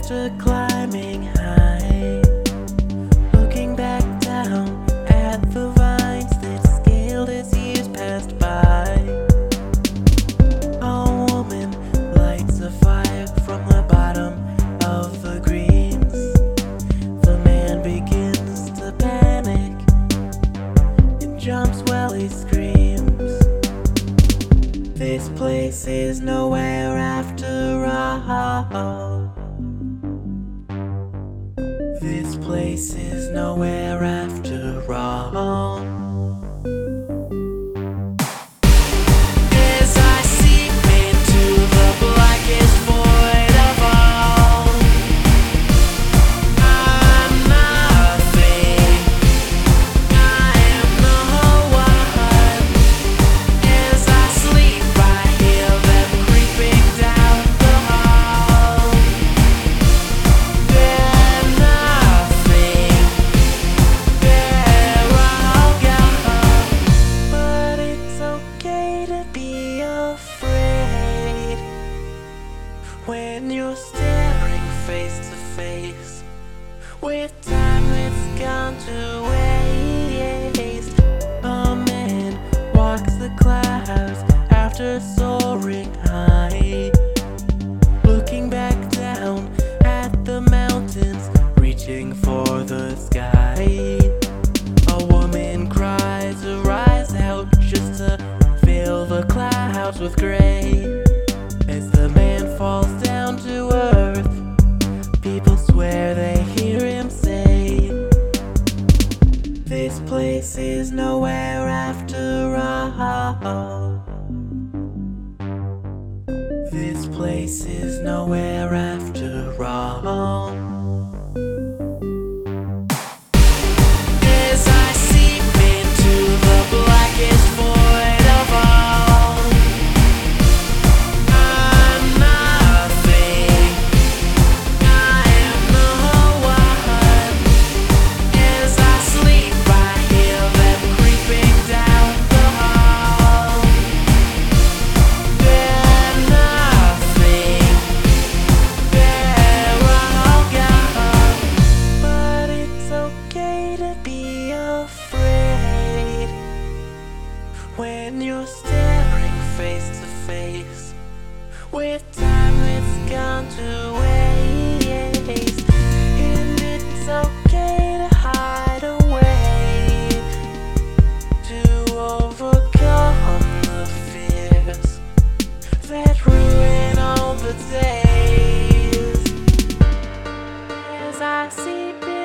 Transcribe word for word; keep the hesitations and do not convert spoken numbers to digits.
After climbing high, looking back down at the vines that scaled as years passed by, a woman lights a fire from the bottom of the greens. The man begins to panic and jumps while he screams. This place is nowhere after all. This place is nowhere after all. As I seep into the blackest void of all, I'm nothing, I am no one. As I sleep, I hear them creeping down the hall. They're nothing, they're all gone. But it's okay to be afraid when you're staring face to face with time that's gone to waste. A man walks the clouds after soaring high, looking back down at the mountains, reaching for the sky. A woman cries to rise out just to fill the clouds with gray. As the man falls down to earth, people swear they hear him say, this place is nowhere after all. This place is nowhere after all. As I seep into the blackest void of all, I'm nothing, I am no one. As I sleep, I hear them creeping down the hall. They're nothing, they're all gone. But it's okay to be afraid when you're staring face to face with time that's gone to waste. And it's okay to hide away, to overcome the fears that ruin all the days. As I seep